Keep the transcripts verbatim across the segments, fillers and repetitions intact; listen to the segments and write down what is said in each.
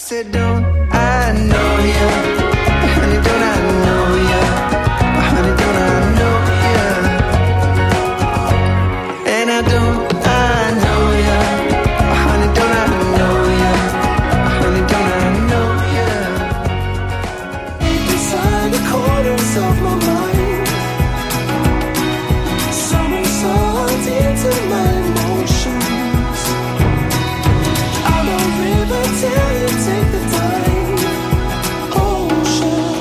said, don't I know ya? Honey, don't I know ya? Honey, don't I know ya? And I don't I know ya? Honey, don't I know ya? Honey, don't I know ya? Inside the corners of my mind, someone sought into my emotions. I'm a river till you take the time. Ocean,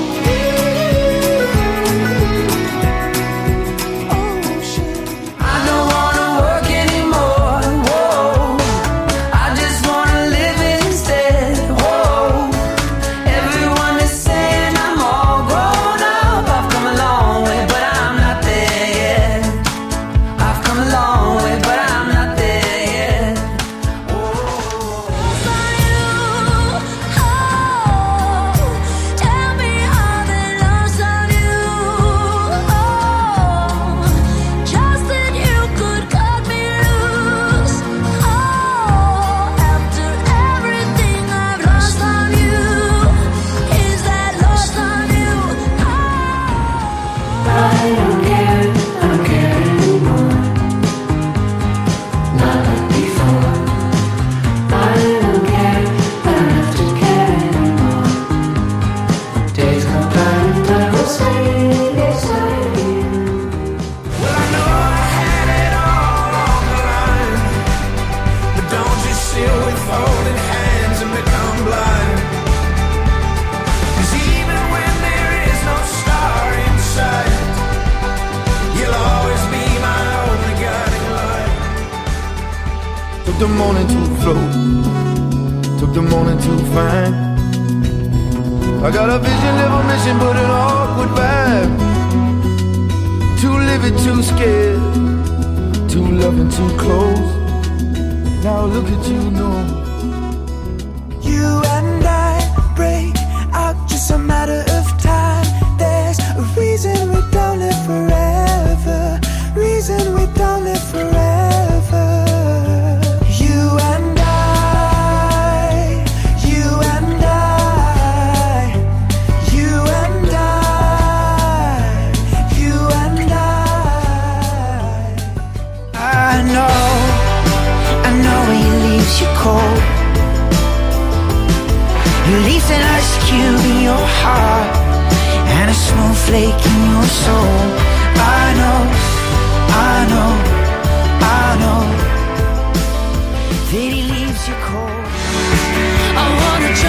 ocean. I don't wanna work anymore. Whoa, I just wanna live instead. Whoa, everyone is saying I'm all grown up. I've come a long way, but I'm not there yet. I've come a long way, but I'm not there yet. Tell me how they lost on you. Oh, just that you could cut me loose. Oh, after everything I've lost on you, is that lost on you? I don't care, I don't care anymore. Not like before. I don't care, I don't have to care anymore. Days go by and I will stay beside you. Well, I know I had it all on the line, but don't just sit with folded hands and become blind. 'Cause even when there is no star in sight, you'll always be my only guiding light. Took the morning to float, took the morning to find. I got a vision of a mission, but an awkward vibe. Too living, too scared, too loving, too close. Now look at you, know. You and I break out, just a matter of time. There's a reason we don't live forever, reason we don't live forever. You and I, you and I, you and I, you and I. I know, I know he leaves you cold. He leaves an ice cube in your heart and a snowflake in your soul. I know, I know, I know that he leaves you cold. I wanna